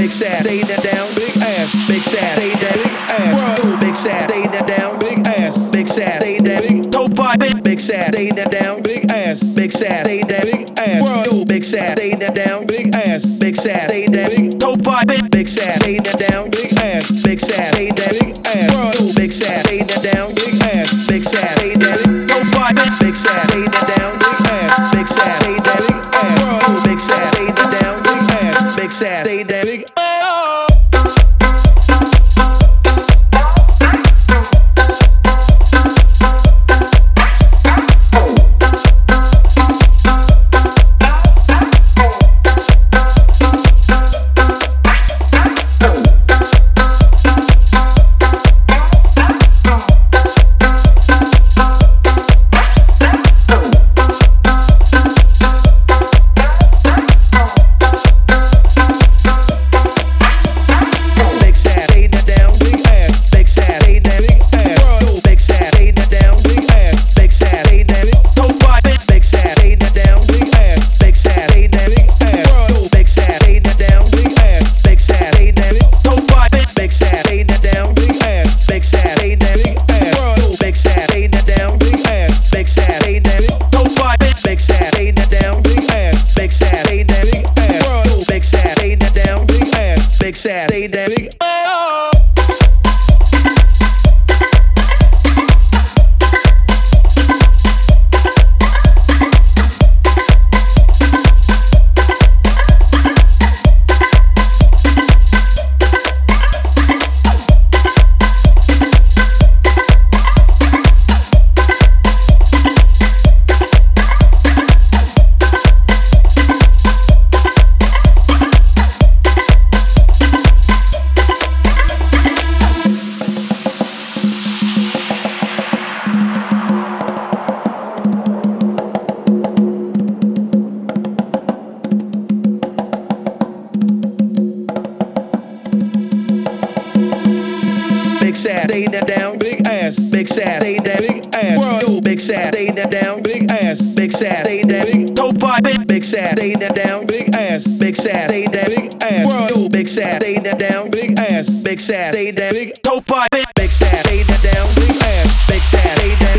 big sad, stay that down, big ass, big sad, stay that big ass, whoa, big sad, stay that down, big ass, big sad, stay that big dope big, big sad, stay that down, big ass, big sad, stay that big ass, whoa, big sad, stay that down, big ass, big sad, stay that big dope big, big sad, stay that down, big ass, big sad, stay that big ass, whoa, big sad, stay that down, big ass, big sad, stay that big dope big sad, stay that down, big ass, big sad, stay that big ass, whoa, big sad, stay that down, big ass, big sad, stay that big ass. Stay that big ass. Big sad, stay that down, big ass, big sad, stay that big ass, whoa, big sad, stay that down, big ass, big sad, stay that big dope big sad, stay that down, big ass, big sad, stay that big ass, whoa, big sad, stay that down, big ass, big sad, stay that big dope big sad, stay that down, big ass, big sad, stay that